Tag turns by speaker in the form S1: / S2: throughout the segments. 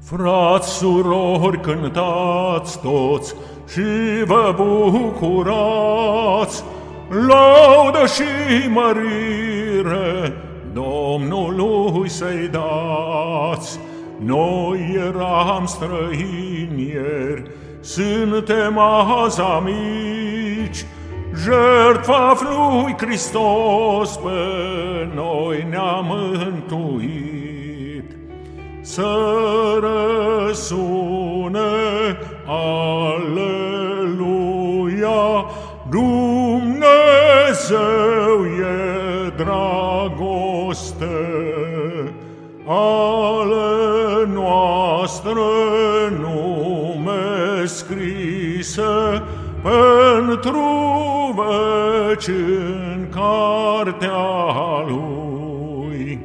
S1: Frați, surori, cântați toți și vă bucurați, laudă și mărire Domnului să-i dați. Noi eram străini ieri, suntem azi amici, jertfa lui Hristos pe noi ne-a mântuit. Să răsune, aleluia, Dumnezeu e dragoste, ale noastre nume scrise pentru veci în cartea Lui.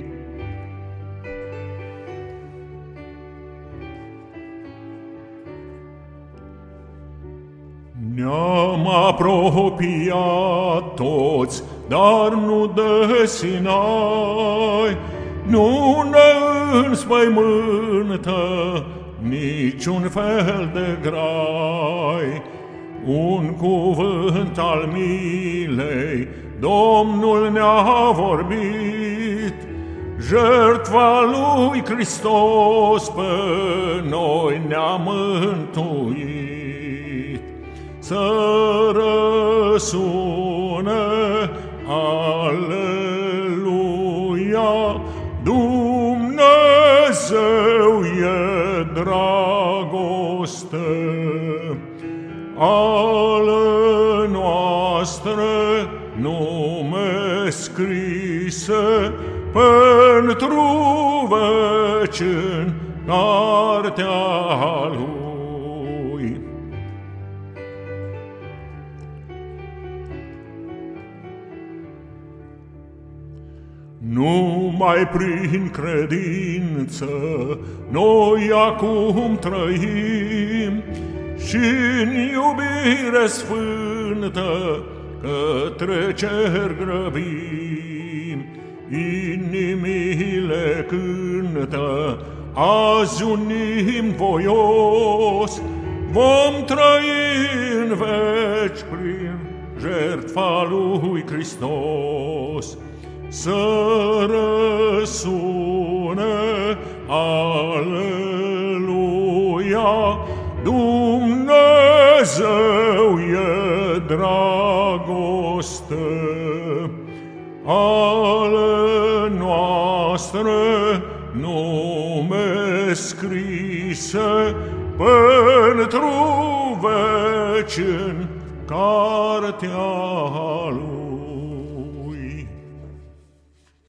S1: Ne-am apropiat toți, dar nu de Sinai, nu ne înspăimântă niciun fel de grai. Un cuvânt al milei Domnul ne-a vorbit, jertfa lui Hristos pe noi ne-a mântuit. Să răsune, aleluia, Dumnezeu e dragoste, ale noastre nume scrise pentru veci în cartea Lui. Numai prin credință noi acum trăim și în iubire sfântă către cer grăbim. Inimile cântă, azi unim voios, vom trăi în veci prin jertfa lui Hristos. Să răsune, aleluia, Dumnezeu e dragoste, ale noastre nume scrise pentru veci în cartea Lui.